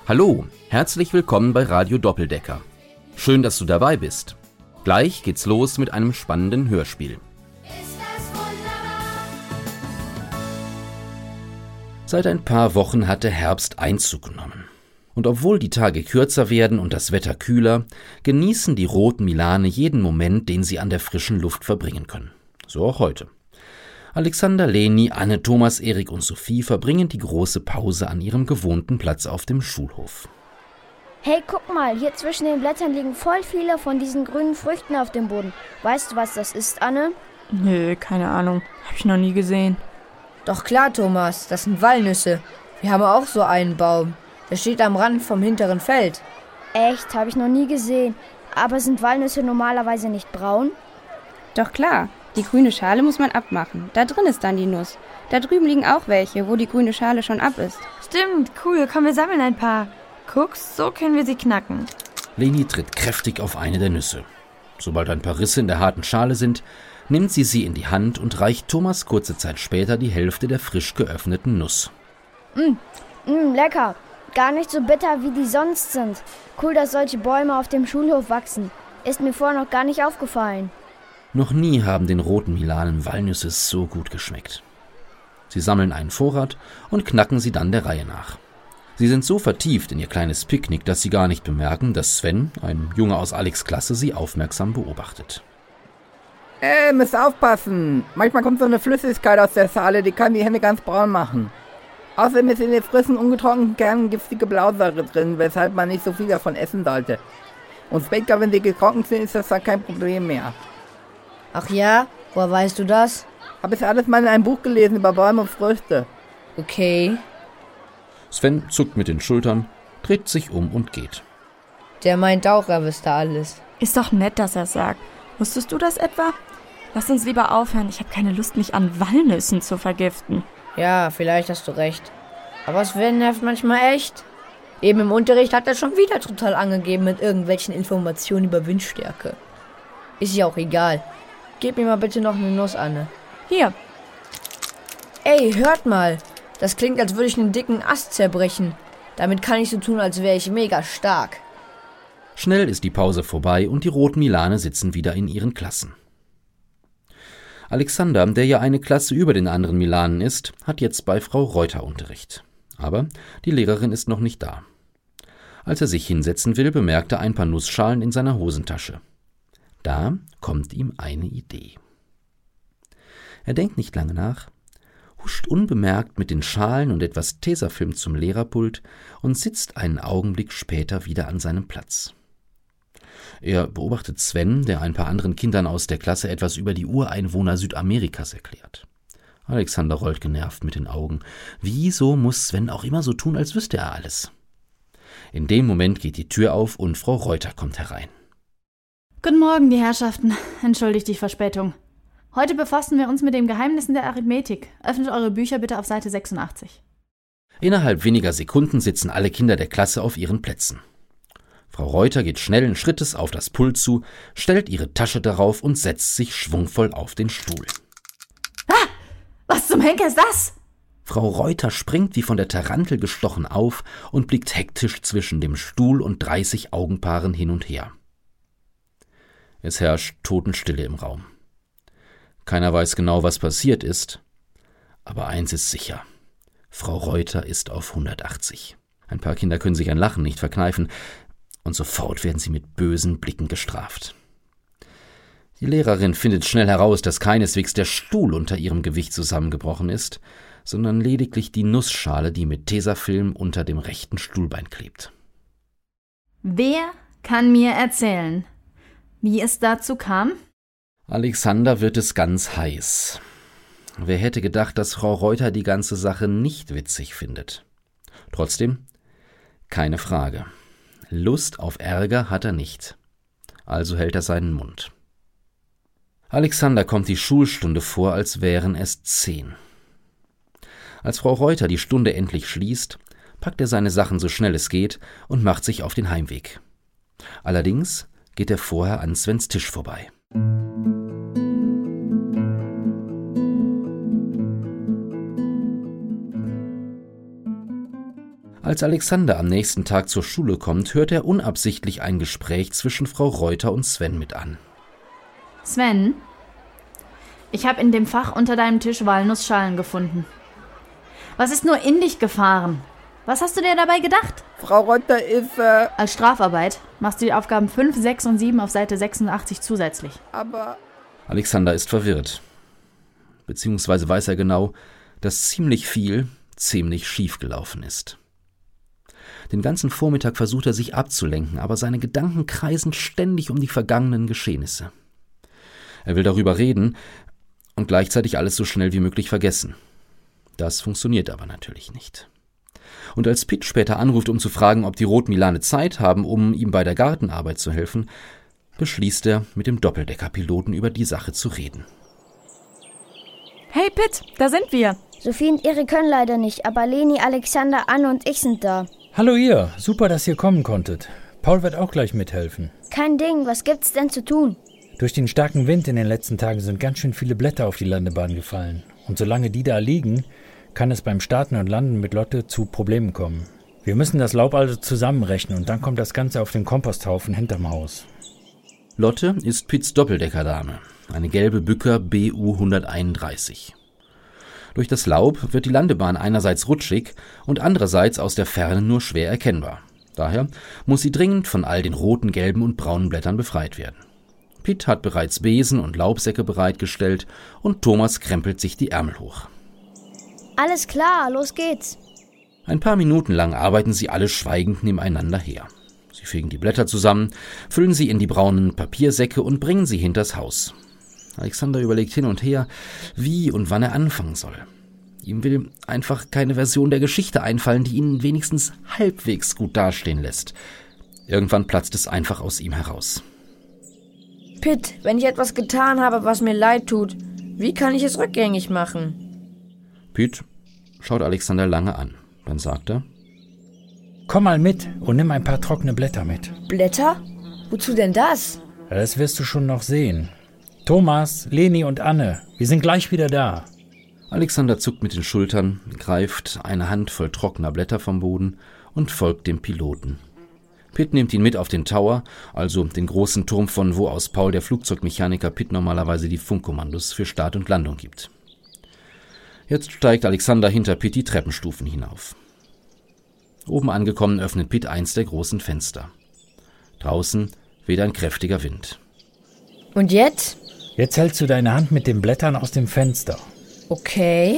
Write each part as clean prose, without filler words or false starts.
Hallo, herzlich willkommen bei Radio Doppeldecker. Schön, dass du dabei bist. Gleich geht's los mit einem spannenden Hörspiel. Ist das wunderbar? Seit ein paar Wochen hat der Herbst Einzug genommen. Und obwohl die Tage kürzer werden und das Wetter kühler, genießen die roten Milane jeden Moment, den sie an der frischen Luft verbringen können. So auch heute. Alexander, Leni, Anne, Thomas, Erik und Sophie verbringen die große Pause an ihrem gewohnten Platz auf dem Schulhof. Hey, guck mal, hier zwischen den Blättern liegen voll viele von diesen grünen Früchten auf dem Boden. Weißt du, was das ist, Anne? Nö, keine Ahnung. Hab ich noch nie gesehen. Doch klar, Thomas, das sind Walnüsse. Wir haben auch so einen Baum. Der steht am Rand vom hinteren Feld. Echt, habe ich noch nie gesehen. Aber sind Walnüsse normalerweise nicht braun? Doch klar, die grüne Schale muss man abmachen. Da drin ist dann die Nuss. Da drüben liegen auch welche, wo die grüne Schale schon ab ist. Stimmt, cool, komm, wir sammeln ein paar. Guckst, so können wir sie knacken. Leni tritt kräftig auf eine der Nüsse. Sobald ein paar Risse in der harten Schale sind, nimmt sie in die Hand und reicht Thomas kurze Zeit später die Hälfte der frisch geöffneten Nuss. Lecker. Gar nicht so bitter, wie die sonst sind. Cool, dass solche Bäume auf dem Schulhof wachsen. Ist mir vorher noch gar nicht aufgefallen. Noch nie haben den roten Milanen Walnüsse so gut geschmeckt. Sie sammeln einen Vorrat und knacken sie dann der Reihe nach. Sie sind so vertieft in ihr kleines Picknick, dass sie gar nicht bemerken, dass Sven, ein Junge aus Alex' Klasse, sie aufmerksam beobachtet. Müsst aufpassen. Manchmal kommt so eine Flüssigkeit aus der Schale, die kann die Hände ganz braun machen. Außerdem ist in den frischen, ungetrockneten Kernen giftige Blausäure drin, weshalb man nicht so viel davon essen sollte. Und später, wenn sie getrocknet sind, ist das dann kein Problem mehr. Ach ja? Woher weißt du das? Hab ich alles mal in einem Buch gelesen über Bäume und Früchte. Okay. Sven zuckt mit den Schultern, dreht sich um und geht. Der meint auch, er wüsste alles. Ist doch nett, dass er sagt. Wusstest du das etwa? Lass uns lieber aufhören. Ich habe keine Lust, mich an Walnüssen zu vergiften. Ja, vielleicht hast du recht. Aber Sven nervt manchmal echt. Eben im Unterricht hat er schon wieder total angegeben mit irgendwelchen Informationen über Windstärke. Ist ja auch egal. Gib mir mal bitte noch eine Nuss, Anne. Hier. Ey, hört mal. Das klingt, als würde ich einen dicken Ast zerbrechen. Damit kann ich so tun, als wäre ich mega stark. Schnell ist die Pause vorbei und die roten Milane sitzen wieder in ihren Klassen. Alexander, der ja eine Klasse über den anderen Milanen ist, hat jetzt bei Frau Reuter Unterricht. Aber die Lehrerin ist noch nicht da. Als er sich hinsetzen will, bemerkt er ein paar Nussschalen in seiner Hosentasche. Da kommt ihm eine Idee. Er denkt nicht lange nach, huscht unbemerkt mit den Schalen und etwas Tesafilm zum Lehrerpult und sitzt einen Augenblick später wieder an seinem Platz. Er beobachtet Sven, der ein paar anderen Kindern aus der Klasse etwas über die Ureinwohner Südamerikas erklärt. Alexander rollt genervt mit den Augen. Wieso muss Sven auch immer so tun, als wüsste er alles? In dem Moment geht die Tür auf und Frau Reuter kommt herein. Guten Morgen, die Herrschaften. Entschuldigt die Verspätung. Heute befassen wir uns mit den Geheimnissen der Arithmetik. Öffnet eure Bücher bitte auf Seite 86. Innerhalb weniger Sekunden sitzen alle Kinder der Klasse auf ihren Plätzen. Frau Reuter geht schnellen Schrittes auf das Pult zu, stellt ihre Tasche darauf und setzt sich schwungvoll auf den Stuhl. Ah! Was zum Henker ist das? Frau Reuter springt wie von der Tarantel gestochen auf und blickt hektisch zwischen dem Stuhl und 30 Augenpaaren hin und her. Es herrscht Totenstille im Raum. Keiner weiß genau, was passiert ist, aber eins ist sicher: Frau Reuter ist auf 180. Ein paar Kinder können sich ein Lachen nicht verkneifen, und sofort werden sie mit bösen Blicken gestraft. Die Lehrerin findet schnell heraus, dass keineswegs der Stuhl unter ihrem Gewicht zusammengebrochen ist, sondern lediglich die Nussschale, die mit Tesafilm unter dem rechten Stuhlbein klebt. Wer kann mir erzählen, wie es dazu kam? Alexander wird es ganz heiß. Wer hätte gedacht, dass Frau Reuter die ganze Sache nicht witzig findet? Trotzdem, keine Frage. Lust auf Ärger hat er nicht. Also hält er seinen Mund. Alexander kommt die Schulstunde vor, als wären es 10. Als Frau Reuter die Stunde endlich schließt, packt er seine Sachen so schnell es geht und macht sich auf den Heimweg. Allerdings geht er vorher an Svens Tisch vorbei. Als Alexander am nächsten Tag zur Schule kommt, hört er unabsichtlich ein Gespräch zwischen Frau Reuter und Sven mit an. Sven, ich habe in dem Fach unter deinem Tisch Walnussschalen gefunden. Was ist nur in dich gefahren? Was hast du dir dabei gedacht? Frau Reuter ist, Als Strafarbeit machst du die Aufgaben 5, 6 und 7 auf Seite 86 zusätzlich. aber... Alexander ist verwirrt. Beziehungsweise weiß er genau, dass ziemlich viel ziemlich schief gelaufen ist. Den ganzen Vormittag versucht er sich abzulenken, aber seine Gedanken kreisen ständig um die vergangenen Geschehnisse. Er will darüber reden und gleichzeitig alles so schnell wie möglich vergessen. Das funktioniert aber natürlich nicht. Und als Pitt später anruft, um zu fragen, ob die Rot-Milane Zeit haben, um ihm bei der Gartenarbeit zu helfen, beschließt er, mit dem Doppeldeckerpiloten über die Sache zu reden. Hey Pitt, da sind wir. Sophie und Erik können leider nicht, aber Leni, Alexander, Anne und ich sind da. Hallo ihr, super, dass ihr kommen konntet. Paul wird auch gleich mithelfen. Kein Ding, was gibt's denn zu tun? Durch den starken Wind in den letzten Tagen sind ganz schön viele Blätter auf die Landebahn gefallen. Und solange die da liegen, kann es beim Starten und Landen mit Lotte zu Problemen kommen. Wir müssen das Laub also zusammenrechnen und dann kommt das Ganze auf den Komposthaufen hinterm Haus. Lotte ist Pitts Doppeldeckerdame, eine gelbe Bücker BU 131. Durch das Laub wird die Landebahn einerseits rutschig und andererseits aus der Ferne nur schwer erkennbar. Daher muss sie dringend von all den roten, gelben und braunen Blättern befreit werden. Pitt hat bereits Besen und Laubsäcke bereitgestellt und Thomas krempelt sich die Ärmel hoch. Alles klar, los geht's. Ein paar Minuten lang arbeiten sie alle schweigend nebeneinander her. Sie fegen die Blätter zusammen, füllen sie in die braunen Papiersäcke und bringen sie hinters Haus. Alexander überlegt hin und her, wie und wann er anfangen soll. Ihm will einfach keine Version der Geschichte einfallen, die ihn wenigstens halbwegs gut dastehen lässt. Irgendwann platzt es einfach aus ihm heraus. Pitt, wenn ich etwas getan habe, was mir leid tut, wie kann ich es rückgängig machen? Pitt schaut Alexander lange an. Dann sagt er: Komm mal mit und nimm ein paar trockene Blätter mit. Blätter? Wozu denn das? Das wirst du schon noch sehen. Thomas, Leni und Anne, wir sind gleich wieder da. Alexander zuckt mit den Schultern, greift eine Handvoll trockener Blätter vom Boden und folgt dem Piloten. Pitt nimmt ihn mit auf den Tower, also den großen Turm, von wo aus Paul, der Flugzeugmechaniker, Pitt normalerweise die Funkkommandos für Start und Landung gibt. Jetzt steigt Alexander hinter Pitt die Treppenstufen hinauf. Oben angekommen öffnet Pitt eins der großen Fenster. Draußen weht ein kräftiger Wind. Und jetzt? Jetzt hältst du deine Hand mit den Blättern aus dem Fenster. Okay.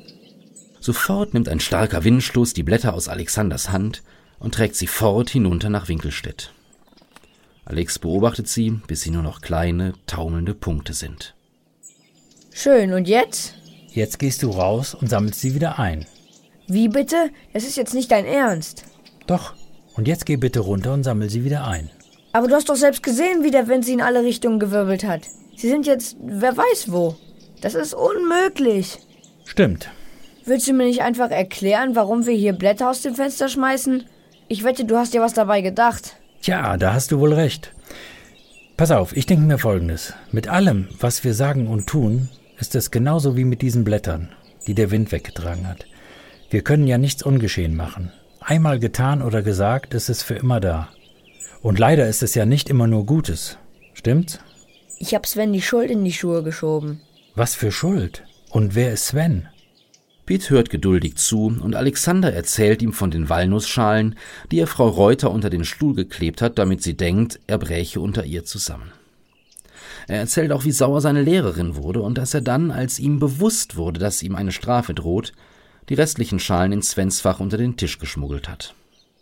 Sofort nimmt ein starker Windstoß die Blätter aus Alexanders Hand und trägt sie fort hinunter nach Winkelstedt. Alex beobachtet sie, bis sie nur noch kleine, taumelnde Punkte sind. Schön, und jetzt? Jetzt gehst du raus und sammelst sie wieder ein. Wie bitte? Das ist jetzt nicht dein Ernst. Doch, und jetzt geh bitte runter und sammel sie wieder ein. Aber du hast doch selbst gesehen, wie der Wind sie in alle Richtungen gewirbelt hat. Sie sind jetzt, wer weiß wo. Das ist unmöglich. Stimmt. Willst du mir nicht einfach erklären, warum wir hier Blätter aus dem Fenster schmeißen? Ich wette, du hast dir was dabei gedacht. Tja, da hast du wohl recht. Pass auf, ich denke mir Folgendes. Mit allem, was wir sagen und tun, ist es genauso wie mit diesen Blättern, die der Wind weggetragen hat. Wir können ja nichts ungeschehen machen. Einmal getan oder gesagt, ist es für immer da. Und leider ist es ja nicht immer nur Gutes. Stimmt's? Ich hab Sven die Schuld in die Schuhe geschoben. Was für Schuld? Und wer ist Sven? Pitt hört geduldig zu und Alexander erzählt ihm von den Walnussschalen, die er Frau Reuter unter den Stuhl geklebt hat, damit sie denkt, er bräche unter ihr zusammen. Er erzählt auch, wie sauer seine Lehrerin wurde und dass er dann, als ihm bewusst wurde, dass ihm eine Strafe droht, die restlichen Schalen in Svens Fach unter den Tisch geschmuggelt hat.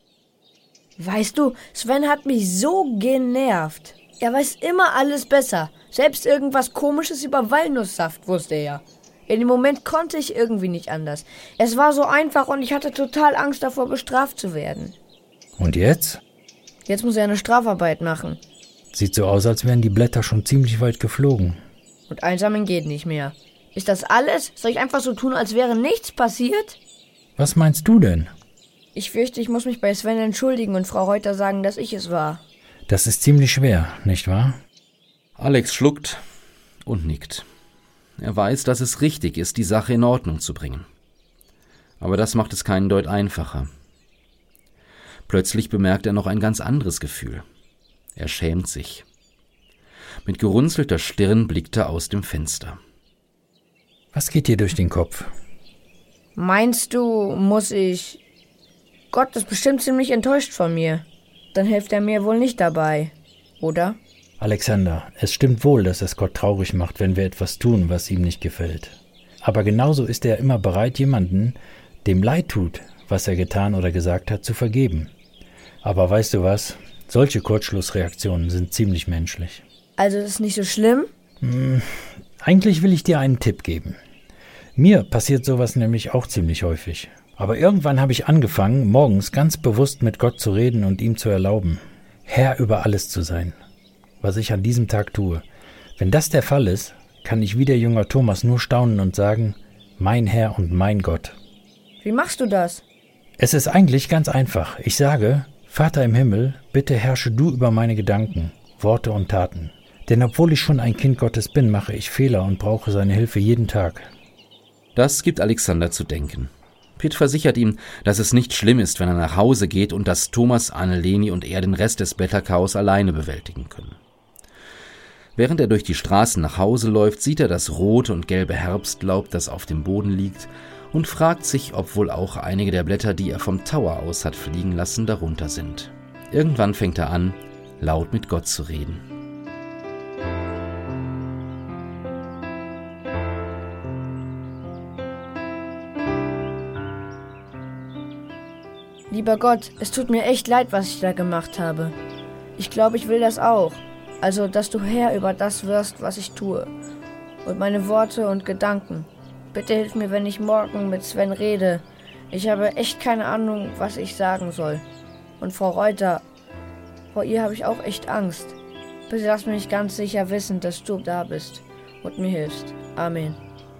Weißt du, Sven hat mich so genervt. Er weiß immer alles besser. Selbst irgendwas Komisches über Walnusssaft wusste er. In dem Moment konnte ich irgendwie nicht anders. Es war so einfach und ich hatte total Angst davor, bestraft zu werden. Und jetzt? Jetzt muss er eine Strafarbeit machen. Sieht so aus, als wären die Blätter schon ziemlich weit geflogen. Und einsammeln geht nicht mehr. Ist das alles? Soll ich einfach so tun, als wäre nichts passiert? Was meinst du denn? Ich fürchte, ich muss mich bei Sven entschuldigen und Frau Reuter sagen, dass ich es war. Das ist ziemlich schwer, nicht wahr? Alex schluckt und nickt. Er weiß, dass es richtig ist, die Sache in Ordnung zu bringen. Aber das macht es keinen Deut einfacher. Plötzlich bemerkt er noch ein ganz anderes Gefühl. Er schämt sich. Mit gerunzelter Stirn blickt er aus dem Fenster. Was geht dir durch den Kopf? Meinst du, muss ich... Gott ist bestimmt ziemlich enttäuscht von mir. Dann hilft er mir wohl nicht dabei, oder? Alexander, es stimmt wohl, dass es Gott traurig macht, wenn wir etwas tun, was ihm nicht gefällt. Aber genauso ist er immer bereit, jemanden, dem leid tut, was er getan oder gesagt hat, zu vergeben. Aber weißt du was? Solche Kurzschlussreaktionen sind ziemlich menschlich. Also ist es nicht so schlimm? Eigentlich will ich dir einen Tipp geben. Mir passiert sowas nämlich auch ziemlich häufig. Aber irgendwann habe ich angefangen, morgens ganz bewusst mit Gott zu reden und ihm zu erlauben, Herr über alles zu sein, was ich an diesem Tag tue. Wenn das der Fall ist, kann ich wie der Jünger Thomas nur staunen und sagen, mein Herr und mein Gott. Wie machst du das? Es ist eigentlich ganz einfach. Ich sage, Vater im Himmel, bitte herrsche du über meine Gedanken, Worte und Taten. Denn obwohl ich schon ein Kind Gottes bin, mache ich Fehler und brauche seine Hilfe jeden Tag. Das gibt Alexander zu denken. Pitt versichert ihm, dass es nicht schlimm ist, wenn er nach Hause geht und dass Thomas, Anneleni und er den Rest des Blätterchaos alleine bewältigen können. Während er durch die Straßen nach Hause läuft, sieht er das rote und gelbe Herbstlaub, das auf dem Boden liegt, und fragt sich, ob wohl auch einige der Blätter, die er vom Tower aus hat fliegen lassen, darunter sind. Irgendwann fängt er an, laut mit Gott zu reden. Lieber Gott, es tut mir echt leid, was ich da gemacht habe. Ich glaube, ich will das auch. Also, dass du Herr über das wirst, was ich tue. Und meine Worte und Gedanken. Bitte hilf mir, wenn ich morgen mit Sven rede. Ich habe echt keine Ahnung, was ich sagen soll. Und Frau Reuter, vor ihr habe ich auch echt Angst. Bitte lass mich ganz sicher wissen, dass du da bist und mir hilfst. Amen.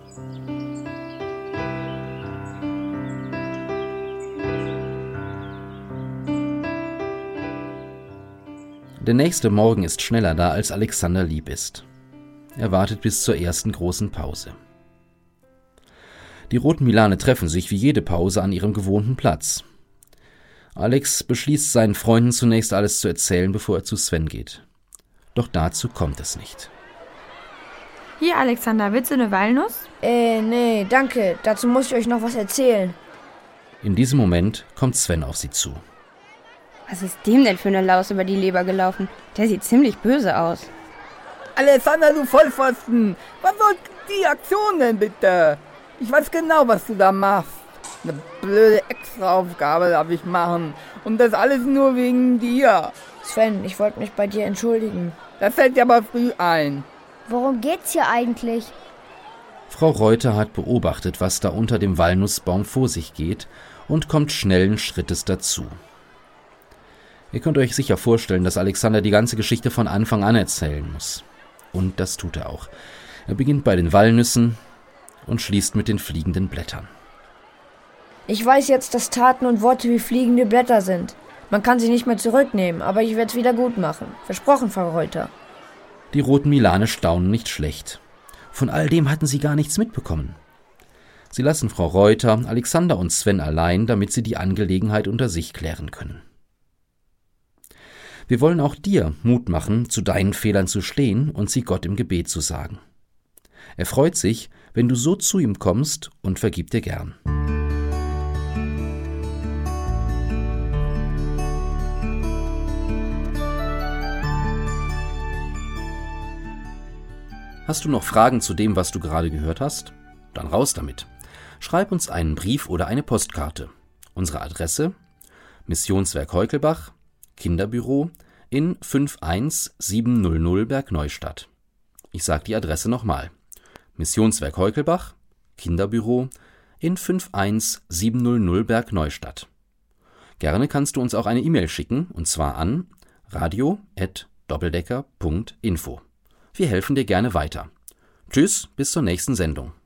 Der nächste Morgen ist schneller da, als Alexander lieb ist. Er wartet bis zur ersten großen Pause. Die roten Milane treffen sich wie jede Pause an ihrem gewohnten Platz. Alex beschließt, seinen Freunden zunächst alles zu erzählen, bevor er zu Sven geht. Doch dazu kommt es nicht. Hier, Alexander, willst du eine Walnuss? Nee, danke. Dazu muss ich euch noch was erzählen. In diesem Moment kommt Sven auf sie zu. Was ist dem denn für eine Laus über die Leber gelaufen? Der sieht ziemlich böse aus. Alexander, du Vollpfosten! Was soll die Aktion denn bitte? Ich weiß genau, was du da machst. Eine blöde Extraaufgabe darf ich machen. Und das alles nur wegen dir. Sven, ich wollte mich bei dir entschuldigen. Das fällt dir aber früh ein. Worum geht's hier eigentlich? Frau Reuter hat beobachtet, was da unter dem Walnussbaum vor sich geht, und kommt schnellen Schrittes dazu. Ihr könnt euch sicher vorstellen, dass Alexander die ganze Geschichte von Anfang an erzählen muss. Und das tut er auch. Er beginnt bei den Walnüssen und schließt mit den fliegenden Blättern. Ich weiß jetzt, dass Taten und Worte wie fliegende Blätter sind. Man kann sie nicht mehr zurücknehmen, aber ich werde es wieder gut machen. Versprochen, Frau Reuter. Die roten Milane staunen nicht schlecht. Von all dem hatten sie gar nichts mitbekommen. Sie lassen Frau Reuter, Alexander und Sven allein, damit sie die Angelegenheit unter sich klären können. Wir wollen auch dir Mut machen, zu deinen Fehlern zu stehen und sie Gott im Gebet zu sagen. Er freut sich, wenn du so zu ihm kommst, und vergibt dir gern. Hast du noch Fragen zu dem, was du gerade gehört hast? Dann raus damit. Schreib uns einen Brief oder eine Postkarte. Unsere Adresse: Missionswerk Heukelbach, Kinderbüro in 51700 Bergneustadt. Ich sage die Adresse nochmal. Missionswerk Heukelbach, Kinderbüro in 51700 Bergneustadt. Gerne kannst du uns auch eine E-Mail schicken, und zwar an radio@doppeldecker.info. Wir helfen dir gerne weiter. Tschüss, bis zur nächsten Sendung.